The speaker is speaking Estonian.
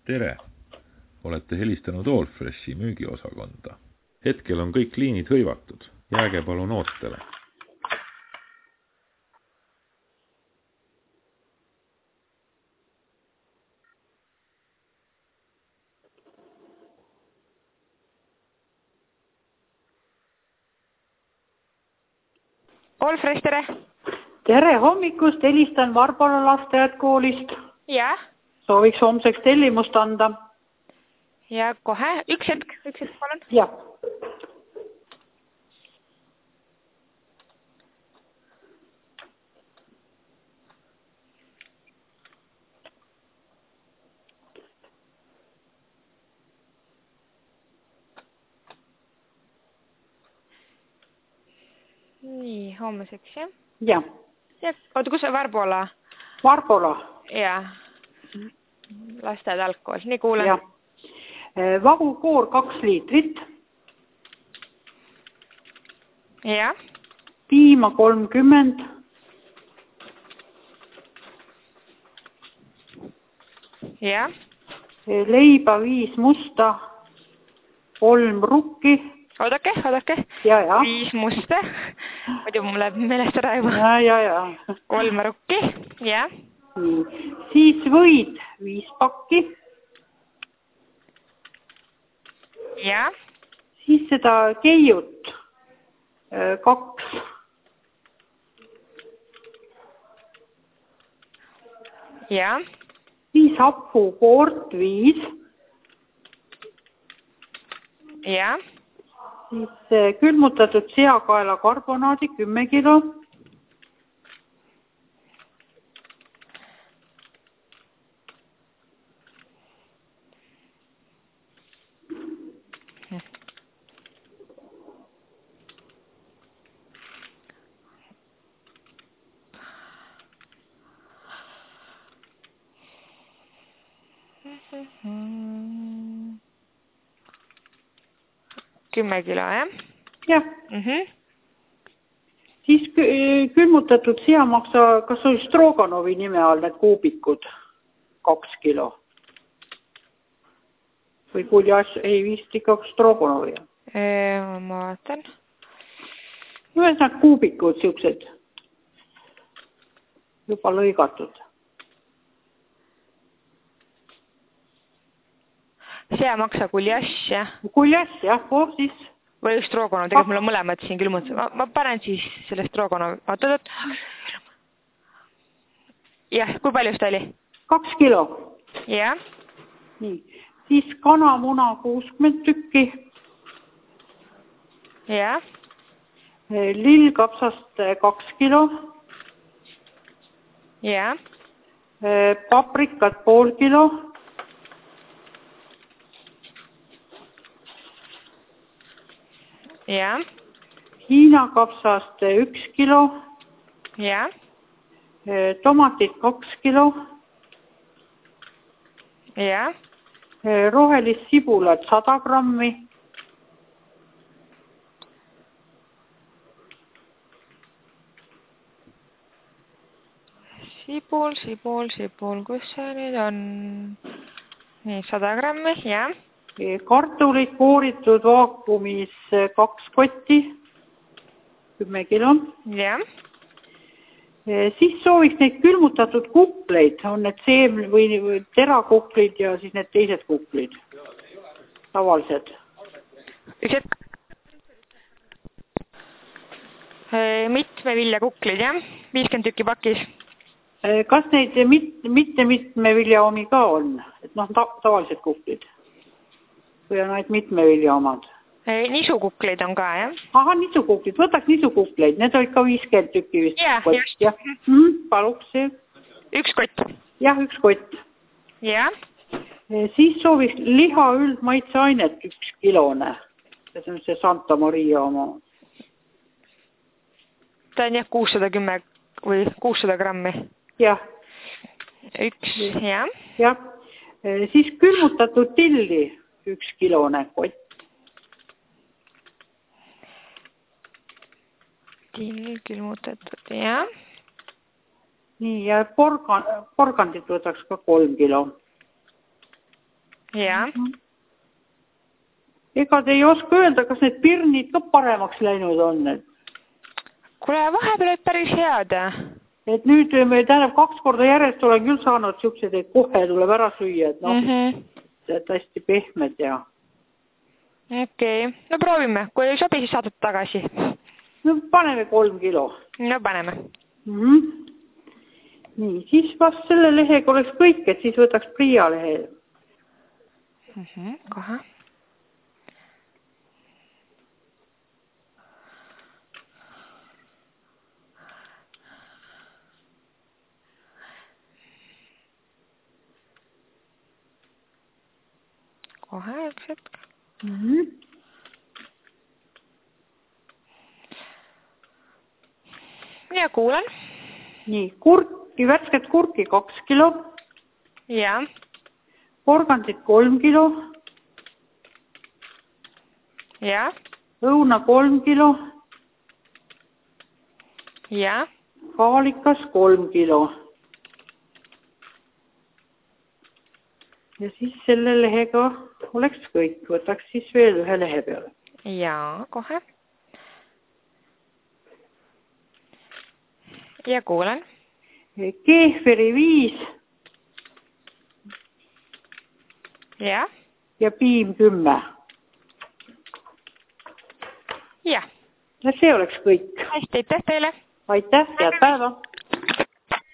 Tere! Olete helistanud Allfreshi müügiosakonda. Hetkel on kõik liinid hõivatud. Jääge palun ootele. Allfresh, tere! Tere hommikust, helistan Varbola lasteaedkoolist. Jah. Sooviks homseks tellimust anda. Ja kohe. Üks hetk, palun. Jah. Nii, homseks, jah? Jah. Oota, kus on Varbola? Varbola. Jah. Lasteaed algkool. Nii, kuulen. Jah. Vahukoor 2 liitrit. Jah. Piima 30. Jah. Leiba 5 musta. 3 rukki. Oodake. Ja. 5 musta. Muidu mul läheb meelest ära juba. Ja. 3 rukki. Jah. Nii. Siis võid 5 pakki. Jah. Siis seda keiut 2. Jah. Siis hapukoort 5. Jah. Siis külmutatud seakaela karbonaadi 10 kilo. Kümme kilo, jah? Jah. Siis külmutatud seamaksa, kas oli Stroganovi nime all need kuubikud 2 kilo? Või kuljass, ei vist ikka Stroganovi. Ma vaatan. Ühesõnaga kuubikud siuksed juba lõigatud. Seamaksa kuljass, jah? Kuljass, jah, siis. Või Strogonov, tegelikult mul on mõlemad siin külmutatud. Ma panen siis selle Strogonov. Oot. Jah, kui palju seda oli? 2 kilo. Jah. Nii. Siis kanamuna 60 tükki. Jah. Lillkapsast 2 kilo. Jah. Paprikat pool kilo. Jah. Hiina kapsast 1 kilo. Jah. Tomatid 2 kilo. Jah. Rohelist sibulat 100 grammi. Sibul, kus see nüüd on? Nii, 100 grammi, jah. Kartulid kooritud vaakumis 2 kotti, 10 kilo. Jah. Siis sooviks neid külmutatud kukleid, on need seemne või terakuklid ja siis need teised kuklid, tavalised. Üks hetk. Mitme vilja kuklid, jah? 50 tükki pakis. Kas neid mitme vilja omi ka on? Et tavalised kuklid. Või on ainult mitme vilja omad? Nisukuklid on ka, jah? Aha, nisukuklid. Võtaks nisukukleid. Need olid ka 50 tükki vist. Jah, just. Paluks see. 1 kott. Jah, 1 kott. Jah. Siis sooviks liha üldmaitseainet 1 kilone. See on see Santa Maria oma. Ta on jah 610 või 600 grammi. Jah. 1, jah. Jah. Siis külmutatud tilli 1 kilone kott. Tilli külmutatud, jah. Nii, ja porgandit võtaks ka 3 kilo. ja. Ega te ei oska öelda, kas need pirnid ka paremaks läinud on? Kuule, vahepeal olid päris head. Et nüüd me tähendab 2 korda järjest olen küll saanud siuksed, et kohe tuleb ära süüa, et et hästi pehmed ja... Okei. No proovime. Kui ei sobi, siis saadad tagasi. No paneme 3 kilo. No paneme. Nii, siis vast selle lehega oleks kõik, et siis võtaks Priia lehe. Kohe. Kohe üks hetk. Ja kuulen. Nii, värsket kurki 2 kilo. Ja. Porgandit 3 kilo. Ja. Õuna 3 kilo. Ja. Kaalikas 3 kilo. Ja siis selle lehega oleks kõik. Võtaks siis veel ühe lehe peale. Ja, kohe. Ja kuulen. Keeferi 5. Ja. Ja piim 10. Ja. Ja see oleks kõik. Hästi, aitäh teile. Aitäh, head päeva.